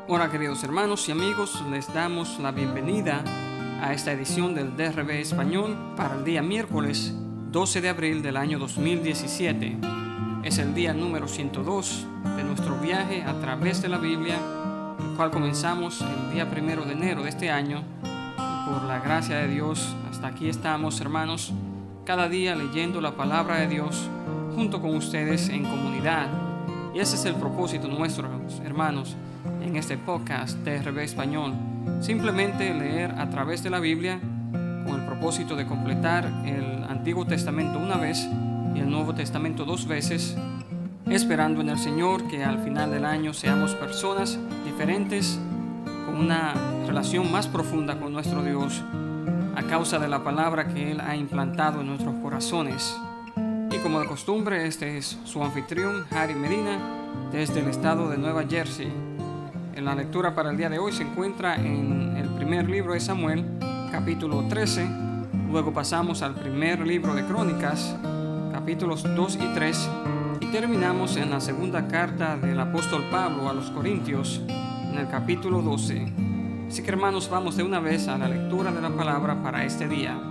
Hola queridos hermanos y amigos, les damos la bienvenida a esta edición del DRB Español para el día miércoles 12 de abril del año 2017. Es el día número 102 de nuestro viaje a través de la Biblia, el cual comenzamos el día 1 de enero de este año. Y por la gracia de Dios, hasta aquí estamos, hermanos, cada día leyendo la palabra de Dios junto con ustedes en comunidad. Y ese es el propósito nuestro, hermanos, en este podcast de DRB Español. Simplemente leer a través de la Biblia con el propósito de completar el Antiguo Testamento una vez y el Nuevo Testamento 2 veces, esperando en el Señor que al final del año seamos personas diferentes, con una relación más profunda con nuestro Dios, a causa de la palabra que Él ha implantado en nuestros corazones. Y como de costumbre, este es su anfitrión, Harry Medina, desde el estado de Nueva Jersey. En la lectura para el día de hoy se encuentra en el primer libro de Samuel, capítulo 13. Luego pasamos al primer libro de Crónicas, capítulos 2 y 3. Y terminamos en la segunda carta del apóstol Pablo a los Corintios, en el capítulo 12. Así que hermanos, vamos de una vez a la lectura de la palabra para este día.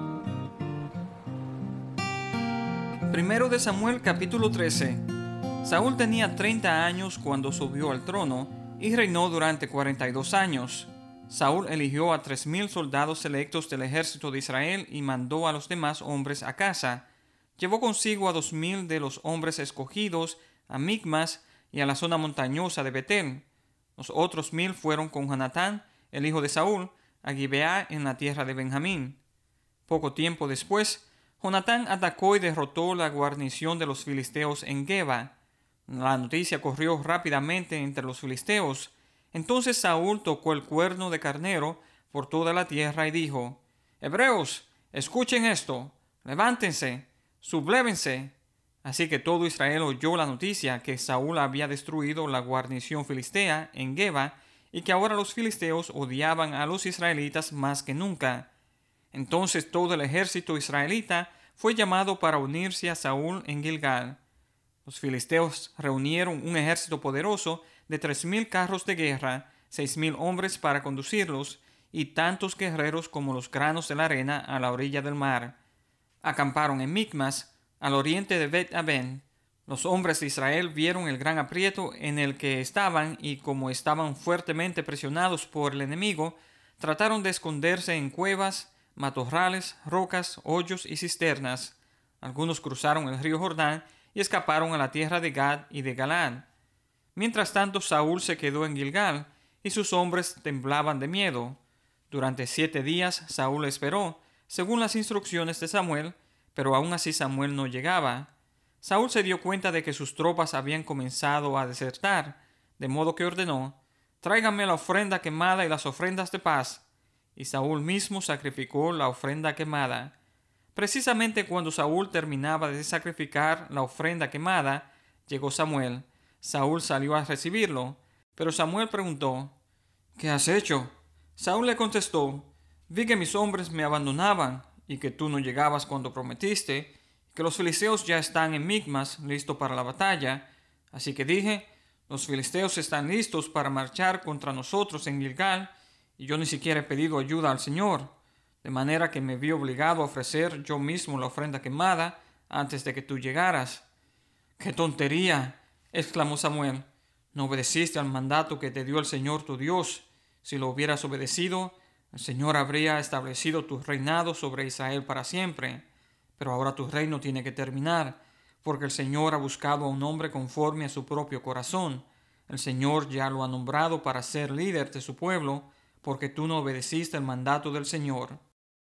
Primero de Samuel capítulo 13. Saúl tenía 30 años cuando subió al trono y reinó durante 42 años. Saúl eligió a 3,000 soldados selectos del ejército de Israel y mandó a los demás hombres a casa. Llevó consigo a 2,000 de los hombres escogidos a Micmas y a la zona montañosa de Betel. Los otros 1,000 fueron con Jonatán, el hijo de Saúl, a Gibeá en la tierra de Benjamín. Poco tiempo después, Jonatán atacó y derrotó la guarnición de los filisteos en Geba. La noticia corrió rápidamente entre los filisteos. Entonces Saúl tocó el cuerno de carnero por toda la tierra y dijo: «Hebreos, escuchen esto, levántense, sublévense». Así que todo Israel oyó la noticia que Saúl había destruido la guarnición filistea en Geba y que ahora los filisteos odiaban a los israelitas más que nunca. Entonces todo el ejército israelita fue llamado para unirse a Saúl en Gilgal. Los filisteos reunieron un ejército poderoso de 3,000 carros de guerra, 6,000 hombres para conducirlos y tantos guerreros como los granos de la arena a la orilla del mar. Acamparon en Micmas, al oriente de Bet-Aven. Los hombres de Israel vieron el gran aprieto en el que estaban y como estaban fuertemente presionados por el enemigo, trataron de esconderse en cuevas, matorrales, rocas, hoyos y cisternas. Algunos cruzaron el río Jordán y escaparon a la tierra de Gad y de Galaad. Mientras tanto, Saúl se quedó en Gilgal y sus hombres temblaban de miedo. Durante 7 días Saúl esperó, según las instrucciones de Samuel, pero aún así Samuel no llegaba. Saúl se dio cuenta de que sus tropas habían comenzado a desertar, de modo que ordenó: «Tráiganme la ofrenda quemada y las ofrendas de paz». Y Saúl mismo sacrificó la ofrenda quemada. Precisamente cuando Saúl terminaba de sacrificar la ofrenda quemada, llegó Samuel. Saúl salió a recibirlo, pero Samuel preguntó: «¿Qué has hecho?». Saúl le contestó: «Vi que mis hombres me abandonaban y que tú no llegabas cuando prometiste, que los filisteos ya están en Micmas, listos para la batalla. Así que dije: los filisteos están listos para marchar contra nosotros en Gilgal, y yo ni siquiera he pedido ayuda al Señor, de manera que me vi obligado a ofrecer yo mismo la ofrenda quemada antes de que tú llegaras». «¡Qué tontería!», exclamó Samuel. «No obedeciste al mandato que te dio el Señor tu Dios. Si lo hubieras obedecido, el Señor habría establecido tu reinado sobre Israel para siempre. Pero ahora tu reino tiene que terminar, porque el Señor ha buscado a un hombre conforme a su propio corazón. El Señor ya lo ha nombrado para ser líder de su pueblo, porque tú no obedeciste el mandato del Señor».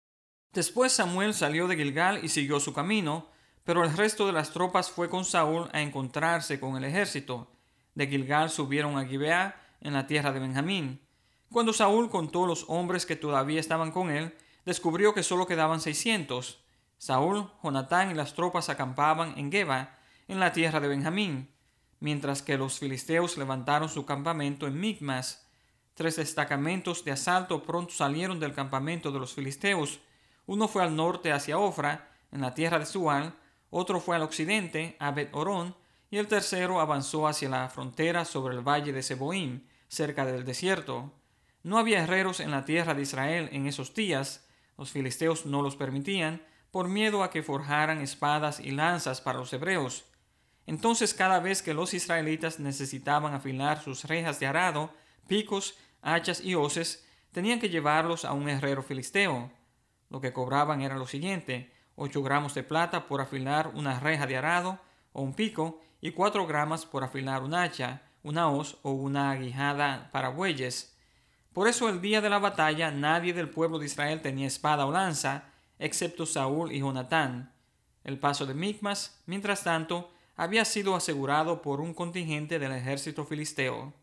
Después Samuel salió de Gilgal y siguió su camino, pero el resto de las tropas fue con Saúl a encontrarse con el ejército. De Gilgal subieron a Gibeá, en la tierra de Benjamín. Cuando Saúl contó los hombres que todavía estaban con él, descubrió que solo quedaban 600. Saúl, Jonatán y las tropas acampaban en Geba, en la tierra de Benjamín, mientras que los filisteos levantaron su campamento en Micmas. 3 destacamentos de asalto pronto salieron del campamento de los filisteos. Uno fue al norte hacia Ofra, en la tierra de Sual, otro fue al occidente a Bet-Horón, y el tercero avanzó hacia la frontera sobre el valle de Seboim, cerca del desierto. No había herreros en la tierra de Israel en esos días. Los filisteos no los permitían por miedo a que forjaran espadas y lanzas para los hebreos. Entonces, cada vez que los israelitas necesitaban afilar sus rejas de arado, picos, hachas y hoces, tenían que llevarlos a un herrero filisteo. Lo que cobraban era lo siguiente: 8 gramos de plata por afilar una reja de arado o un pico, y 4 gramos por afilar un hacha, una hoz o una aguijada para bueyes. Por eso el día de la batalla nadie del pueblo de Israel tenía espada o lanza, excepto Saúl y Jonatán. El paso de Micmas, mientras tanto, había sido asegurado por un contingente del ejército filisteo.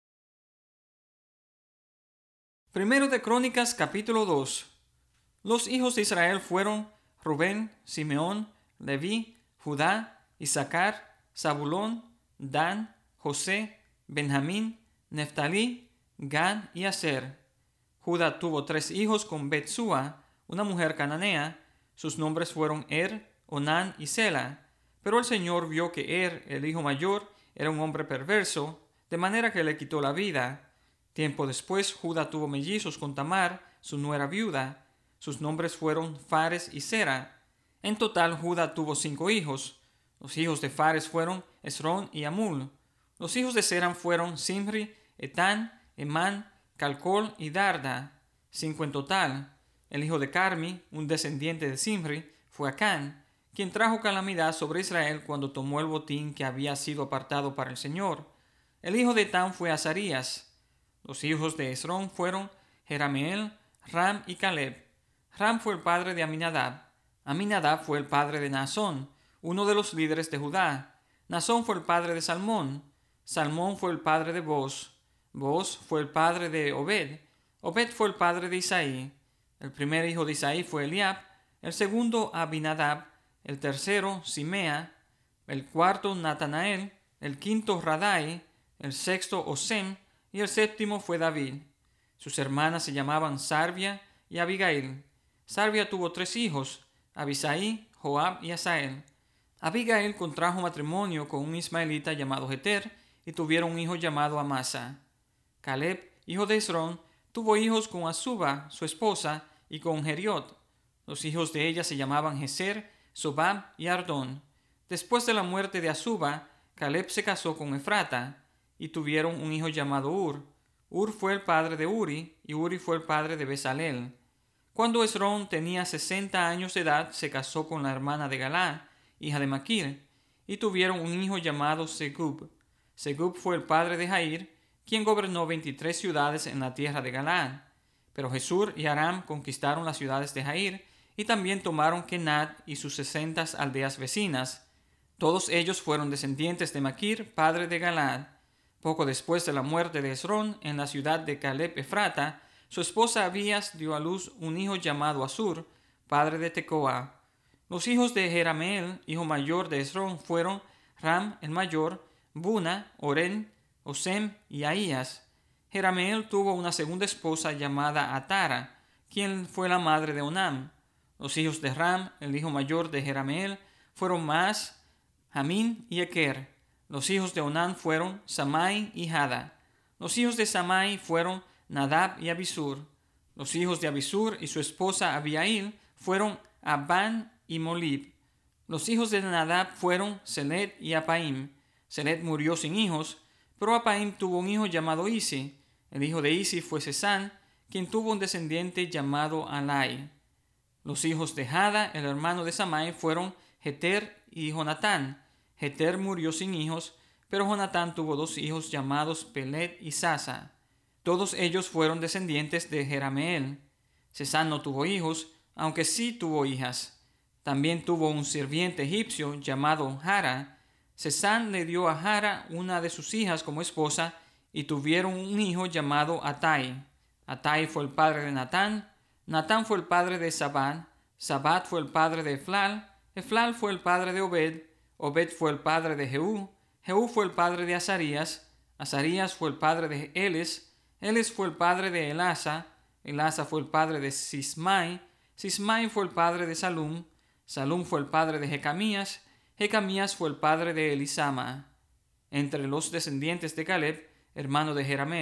Primero de Crónicas capítulo 2. Los hijos de Israel fueron Rubén, Simeón, Leví, Judá, Isaacar, Zabulón, Dan, José, Benjamín, Neftalí, Gad y Aser. Judá tuvo 3 hijos con Betsúa, una mujer cananea. Sus nombres fueron Onán y Sela. Pero el Señor vio que el hijo mayor, era un hombre perverso, de manera que le quitó la vida. Tiempo después, Judá tuvo mellizos con Tamar, su nuera viuda. Sus nombres fueron Fares y Zera. En total, Judá tuvo 5 hijos. Los hijos de Fares fueron Esrón y Amul. Los hijos de Zera fueron Simri, Etán, Emán, Calcol y Darda, 5 en total. El hijo de Carmi, un descendiente de Simri, fue Acán, quien trajo calamidad sobre Israel cuando tomó el botín que había sido apartado para el Señor. El hijo de Etán fue Azarías. Los hijos de Esrón fueron Jerameel, Ram y Caleb. Ram fue el padre de Aminadab. Aminadab fue el padre de Naasón, uno de los líderes de Judá. Naasón fue el padre de Salmón. Salmón fue el padre de Boz. Boz fue el padre de Obed. Obed fue el padre de Isaí. El primer hijo de Isaí fue Eliab, el segundo Abinadab, el tercero Simea, el cuarto Natanael, el quinto Radai, el sexto Osem y el séptimo fue David. Sus hermanas se llamaban Sarvia y Abigail. Sarvia tuvo 3 hijos, Abisaí, Joab y Asael. Abigail contrajo matrimonio con un ismaelita llamado Jeter y tuvieron un hijo llamado Amasa. Caleb, hijo de Esrón, tuvo hijos con Azuba, su esposa, y con Geriot. Los hijos de ella se llamaban Geser, Sobab y Ardón. Después de la muerte de Azuba, Caleb se casó con Efrata, y tuvieron un hijo llamado Ur. Ur fue el padre de Uri, y Uri fue el padre de Bezalel. Cuando Esrón tenía 60 años de edad, se casó con la hermana de Galá, hija de Maquir, y tuvieron un hijo llamado Segub. Segub fue el padre de Jair, quien gobernó 23 ciudades en la tierra de Galaad. Pero Jesur y Aram conquistaron las ciudades de Jair y también tomaron Kenat y sus 60 aldeas vecinas. Todos ellos fueron descendientes de Maquir, padre de Galaad. Poco después de la muerte de Esrón, en la ciudad de Caleb Efrata, su esposa Abías dio a luz un hijo llamado Asur, padre de Tecoa. Los hijos de Jerameel, hijo mayor de Esrón, fueron Ram el mayor, Buna, Oren, Osem y Ahías. Jerameel tuvo una segunda esposa llamada Atara, quien fue la madre de Onam. Los hijos de Ram, el hijo mayor de Jerameel, fueron Maas, Jamín y Eker. Los hijos de Onam fueron Samai y Hada. Los hijos de Samai fueron Nadab y Abisur. Los hijos de Abisur y su esposa Abiail fueron Abán y Molib. Los hijos de Nadab fueron Selet y Apaim. Selet murió sin hijos, pero Apaim tuvo un hijo llamado Isi. El hijo de Isi fue Sesán, quien tuvo un descendiente llamado Alai. Los hijos de Hada, el hermano de Samai, fueron Jeter y Jonatán. Jeter murió sin hijos, pero Jonatán tuvo 2 hijos llamados Pelet y Sasa. Todos ellos fueron descendientes de Jerameel. Sesán no tuvo hijos, aunque sí tuvo hijas. También tuvo un sirviente egipcio llamado Jara. Sesán le dio a Jara una de sus hijas como esposa y tuvieron un hijo llamado Atai. Atai fue el padre de Natán. Natán fue el padre de Sabad. Sabad fue el padre de Eflal. Eflal fue el padre de Obed. Obed fue el padre de Jehú. Jehú fue el padre de Azarías. Azarías fue el padre de Eles. Eles fue el padre de Elasa. Elasa fue el padre de Sismai. Sismai fue el padre de Salum. Salum fue el padre de Jecamías. Jecamías fue el padre de Elisama. Entre los descendientes de Caleb, hermano de Jerameel,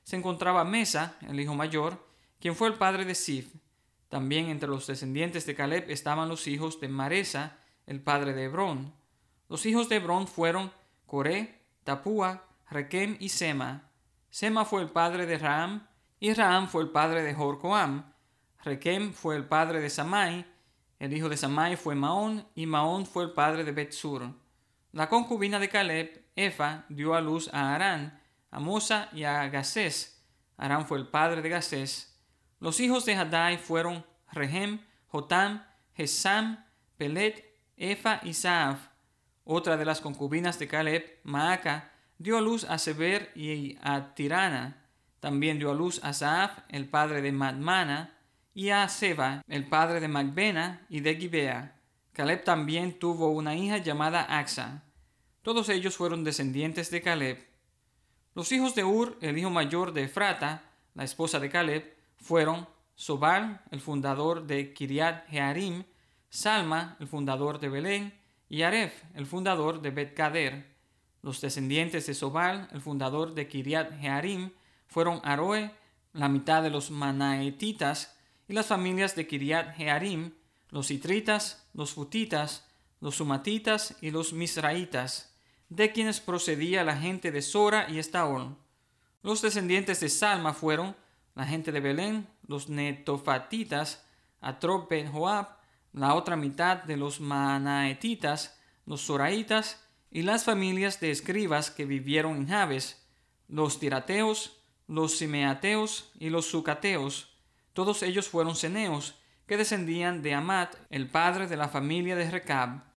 se encontraba Mesa, el hijo mayor, quien fue el padre de Sif. También entre los descendientes de Caleb estaban los hijos de Maresa, el padre de Hebrón. Los hijos de Hebrón fueron Coré, Tapúa, Requem y Sema. Sema fue el padre de Raham, y Raham fue el padre de Jorcoam. Requem fue el padre de Samai. El hijo de Samai fue Maón, y Maón fue el padre de Betsur. La concubina de Caleb, Efa, dio a luz a Harán, a Mosa y a Gasés. Harán fue el padre de Gasés. Los hijos de Hadai fueron Rehem, Jotam, Gesam, Pelet, Efa y Saaf. Otra de las concubinas de Caleb, Maaca, dio a luz a Seber y a Tirana. También dio a luz a Saaf, el padre de Madmana, y a Seba, el padre de Macbena y de Gibea. Caleb también tuvo una hija llamada Axa. Todos ellos fueron descendientes de Caleb. Los hijos de Ur, el hijo mayor de Efrata, la esposa de Caleb, fueron Sobal, el fundador de Kiriat Jearim, Salma, el fundador de Belén, y Aref, el fundador de Bet-Gader. Los descendientes de Sobal, el fundador de Kiriat Jearim, fueron Aroe, la mitad de los Manaetitas, y las familias de Kiriat Jearim, los Itritas, los Futitas, los Sumatitas y los Misraitas, de quienes procedía la gente de Sora y Estaol. Los descendientes de Salma fueron la gente de Belén, los Netofatitas, Atrob ben Joab, la otra mitad de los Manaetitas, los Soraitas y las familias de escribas que vivieron en Jabes, los Tirateos, los Simeateos y los Sucateos. Todos ellos fueron ceneos, que descendían de Amat, el padre de la familia de Recab.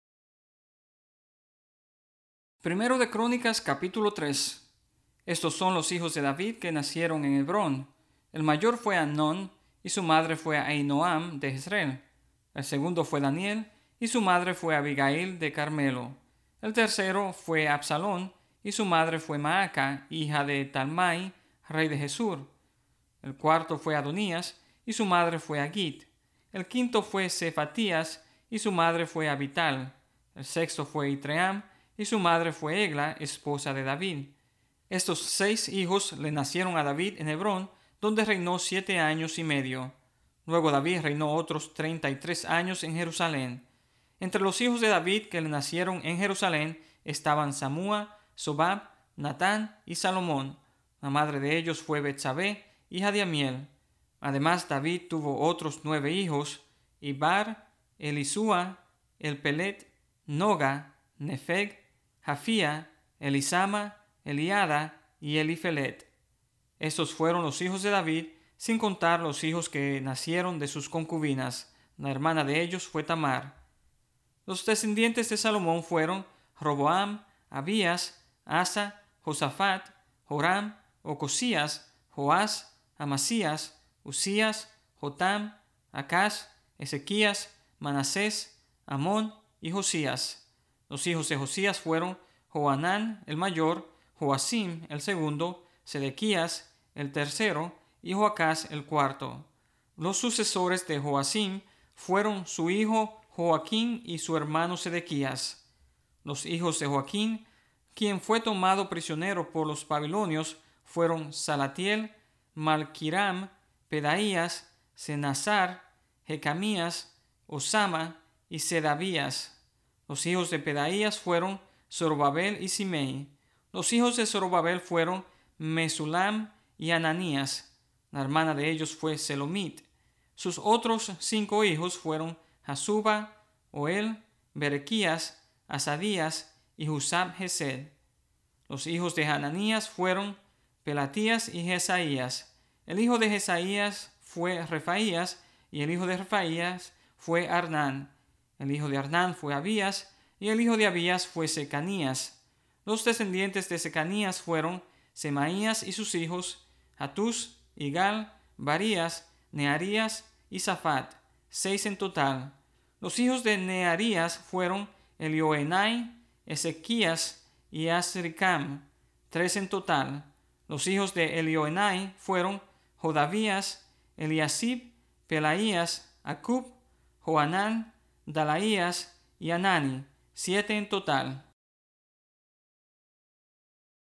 Primero de Crónicas, capítulo 3. Estos son los hijos de David que nacieron en Hebrón. El mayor fue Amnón, y su madre fue Ahinoam de Jezreel. El segundo fue Daniel, y su madre fue Abigail de Carmelo. El tercero fue Absalón, y su madre fue Maaca, hija de Talmai, rey de Jesur. El cuarto fue Adonías, y su madre fue Agit. El quinto fue Cefatías, y su madre fue Abital. El sexto fue Itream, y su madre fue Egla, esposa de David. Estos 6 hijos le nacieron a David en Hebrón, donde reinó 7 años y medio. Luego David reinó otros 33 años en Jerusalén. Entre los hijos de David que le nacieron en Jerusalén estaban Samúa, Sobab, Natán y Salomón. La madre de ellos fue Betsabé, hija de Amiel. Además, David tuvo otros 9 hijos: Ibar, Elisúa, Elpelet, Noga, Nefeg, Jafía, Elisama, Eliada y Elifelet. Estos fueron los hijos de David, sin contar los hijos que nacieron de sus concubinas. La hermana de ellos fue Tamar. Los descendientes de Salomón fueron Roboam, Abías, Asa, Josafat, Joram, Ocosías, Joás, Amasías, Usías, Jotam, Acaz, Ezequías, Manasés, Amón y Josías. Los hijos de Josías fueron Joanán el mayor, Joacim el segundo, Sedequías el tercero y Joacaz el cuarto. Los sucesores de Joacim fueron su hijo Joaquín y su hermano Sedequías. Los hijos de Joaquín, quien fue tomado prisionero por los babilonios, fueron Salatiel, Malquiram, Pedaías, Senazar, Jecamías, Osama y Sedabías. Los hijos de Pedaías fueron Zorobabel y Simei. Los hijos de Zorobabel fueron Mesulam y Ananías. La hermana de ellos fue Selomit. Sus otros 5 hijos fueron Jasuba, Oel, Berequías, Asadías y Husab Hesed. Los hijos de Ananías fueron Pelatías y Jesaías. El hijo de Jesaías fue Refaías, y el hijo de Refaías fue Arnán. El hijo de Arnán fue Abías, y el hijo de Abías fue Secanías. Los descendientes de Secanías fueron Semaías y sus hijos, Hatús, Igal, Barías, Nearías y Safat, 6 en total. Los hijos de Nearías fueron Elioenai, Ezequías y Azricam, 3 en total. Los hijos de Elioenai fueron Jodavías, Eliasib, Pelaías, Acub, Joanán, Dalaías y Anani, 7 en total.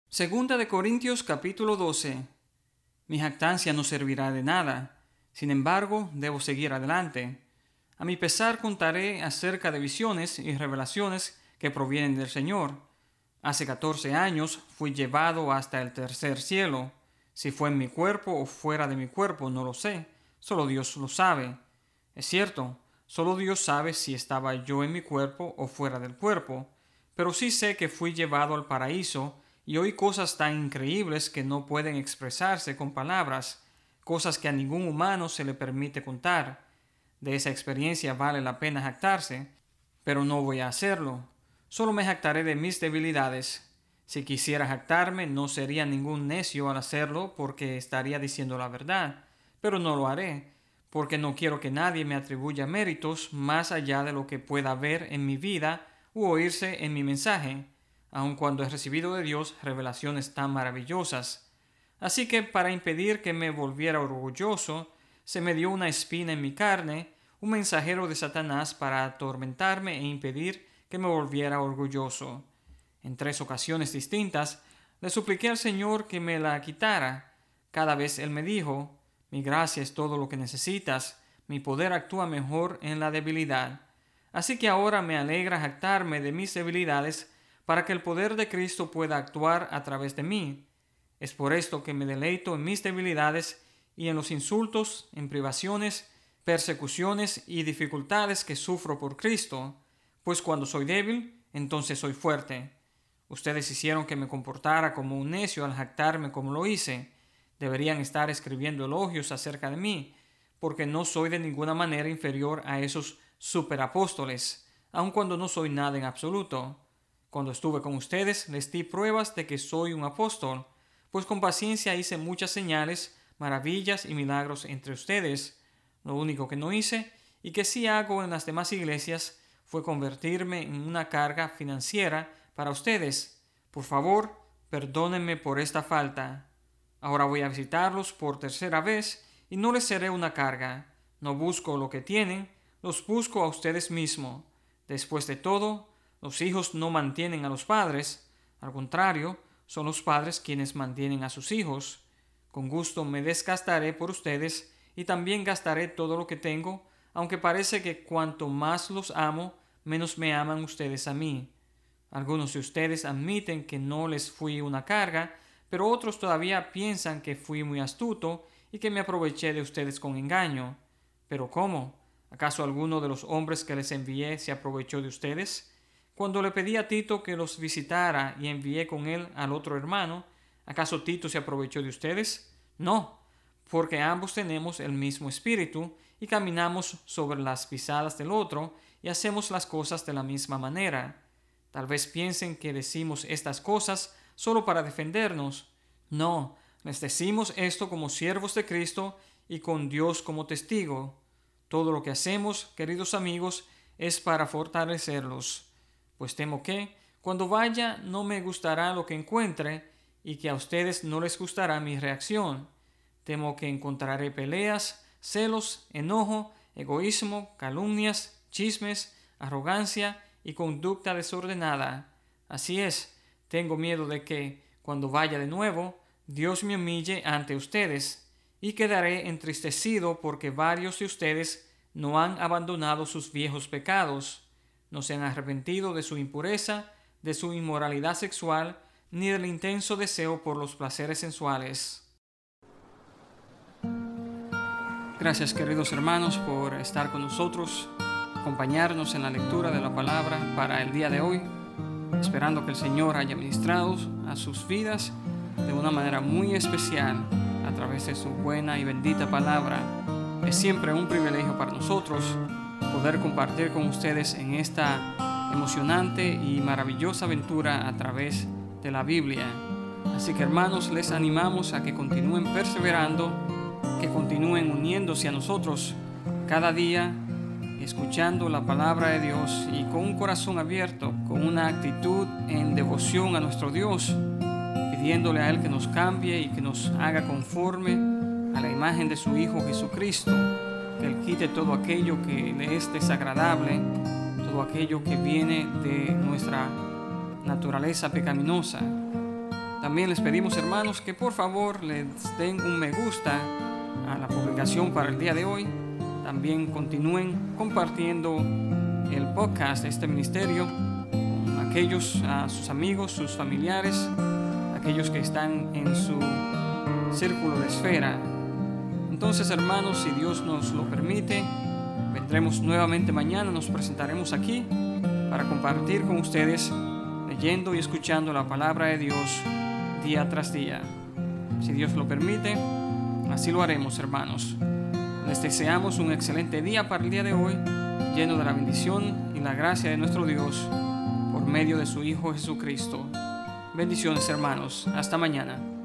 Segunda de Corintios capítulo 12. Mi jactancia no servirá de nada. Sin embargo, debo seguir adelante. A mi pesar contaré acerca de visiones y revelaciones que provienen del Señor. Hace 14 años fui llevado hasta el tercer cielo. Si fue en mi cuerpo o fuera de mi cuerpo, no lo sé. Solo Dios lo sabe. Es cierto, solo Dios sabe si estaba yo en mi cuerpo o fuera del cuerpo. Pero sí sé que fui llevado al paraíso y oí cosas tan increíbles que no pueden expresarse con palabras, cosas que a ningún humano se le permite contar. De esa experiencia vale la pena jactarse, pero no voy a hacerlo. Solo me jactaré de mis debilidades. Si quisiera jactarme, no sería ningún necio al hacerlo porque estaría diciendo la verdad, pero no lo haré, porque no quiero que nadie me atribuya méritos más allá de lo que pueda ver en mi vida u oírse en mi mensaje, aun cuando he recibido de Dios revelaciones tan maravillosas. Así que para impedir que me volviera orgulloso, se me dio una espina en mi carne, un mensajero de Satanás para atormentarme e impedir que me volviera orgulloso. En 3 ocasiones distintas le supliqué al Señor que me la quitara. Cada vez Él me dijo: mi gracia es todo lo que necesitas, mi poder actúa mejor en la debilidad. Así que ahora me alegra jactarme de mis debilidades para que el poder de Cristo pueda actuar a través de mí. Es por esto que me deleito en mis debilidades y en los insultos, en privaciones, persecuciones y dificultades que sufro por Cristo, pues cuando soy débil, entonces soy fuerte. Ustedes hicieron que me comportara como un necio al jactarme como lo hice. Deberían estar escribiendo elogios acerca de mí, porque no soy de ninguna manera inferior a esos superapóstoles, aun cuando no soy nada en absoluto. Cuando estuve con ustedes, les di pruebas de que soy un apóstol, pues con paciencia hice muchas señales, maravillas y milagros entre ustedes. Lo único que no hice, y que sí hago en las demás iglesias, fue convertirme en una carga financiera para ustedes. Por favor, perdónenme por esta falta. Ahora voy a visitarlos por tercera vez y no les seré una carga. No busco lo que tienen, los busco a ustedes mismos. Después de todo, los hijos no mantienen a los padres. Al contrario, son los padres quienes mantienen a sus hijos. Con gusto me desgastaré por ustedes y también gastaré todo lo que tengo, aunque parece que cuanto más los amo, menos me aman ustedes a mí. Algunos de ustedes admiten que no les fui una carga, pero otros todavía piensan que fui muy astuto y que me aproveché de ustedes con engaño. ¿Pero cómo? ¿Acaso alguno de los hombres que les envié se aprovechó de ustedes? Cuando le pedí a Tito que los visitara y envié con él al otro hermano, ¿acaso Tito se aprovechó de ustedes? No, porque ambos tenemos el mismo espíritu y caminamos sobre las pisadas del otro y hacemos las cosas de la misma manera. Tal vez piensen que decimos estas cosas solo para defendernos. No, les decimos esto como siervos de Cristo y con Dios como testigo. Todo lo que hacemos, queridos amigos, es para fortalecerlos, pues temo que, cuando vaya, no me gustará lo que encuentre y que a ustedes no les gustará mi reacción. Temo que encontraré peleas, celos, enojo, egoísmo, calumnias, chismes, arrogancia y conducta desordenada. Así es, tengo miedo de que, cuando vaya de nuevo, Dios me humille ante ustedes, y quedaré entristecido porque varios de ustedes no han abandonado sus viejos pecados, no se han arrepentido de su impureza, de su inmoralidad sexual, ni del intenso deseo por los placeres sensuales. Gracias, queridos hermanos, por estar con nosotros, acompañarnos en la lectura de la palabra para el día de hoy, esperando que el Señor haya ministrado a sus vidas de una manera muy especial a través de su buena y bendita palabra. Es siempre un privilegio para nosotros poder compartir con ustedes en esta emocionante y maravillosa aventura a través de la Biblia. Así que, hermanos, les animamos a que continúen perseverando, que continúen uniéndose a nosotros cada día, escuchando la palabra de Dios y con un corazón abierto, con una actitud en devoción a nuestro Dios, pidiéndole a Él que nos cambie y que nos haga conforme a la imagen de su Hijo Jesucristo, que Él quite todo aquello que le es desagradable, todo aquello que viene de nuestra naturaleza pecaminosa. También les pedimos, hermanos, que por favor les den un me gusta a la publicación para el día de hoy. También continúen compartiendo el podcast de este ministerio con aquellos, a sus amigos, sus familiares, aquellos que están en su círculo de esfera. Entonces, hermanos, si Dios nos lo permite, vendremos nuevamente mañana, nos presentaremos aquí para compartir con ustedes, leyendo y escuchando la palabra de Dios día tras día. Si Dios lo permite, así lo haremos, hermanos. Les deseamos un excelente día para el día de hoy, lleno de la bendición y la gracia de nuestro Dios por medio de su Hijo Jesucristo. Bendiciones, hermanos. Hasta mañana.